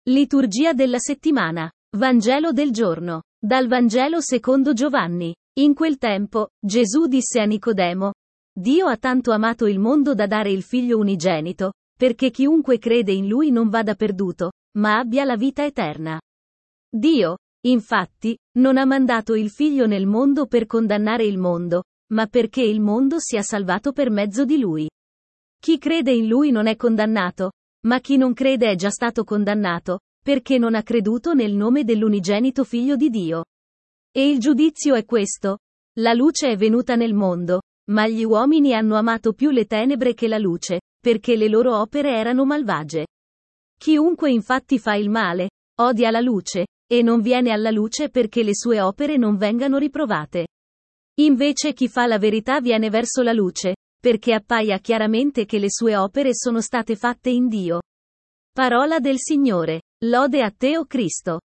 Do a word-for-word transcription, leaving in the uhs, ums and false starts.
Liturgia della settimana. Vangelo del giorno. Dal Vangelo secondo Giovanni. In quel tempo, Gesù disse a Nicodemo: Dio ha tanto amato il mondo da dare il Figlio unigenito, perché chiunque crede in Lui non vada perduto, ma abbia la vita eterna. Dio, infatti, non ha mandato il Figlio nel mondo per condannare il mondo, ma perché il mondo sia salvato per mezzo di Lui. Chi crede in Lui non è condannato, ma chi non crede è già stato condannato, perché non ha creduto nel nome dell'unigenito Figlio di Dio. E il giudizio è questo: la luce è venuta nel mondo, ma gli uomini hanno amato più le tenebre che la luce, perché le loro opere erano malvagie. Chiunque infatti fa il male, odia la luce, e non viene alla luce perché le sue opere non vengano riprovate. Invece chi fa la verità viene verso la luce, perché appaia chiaramente che le sue opere sono state fatte in Dio. Parola del Signore. Lode a te, o Cristo.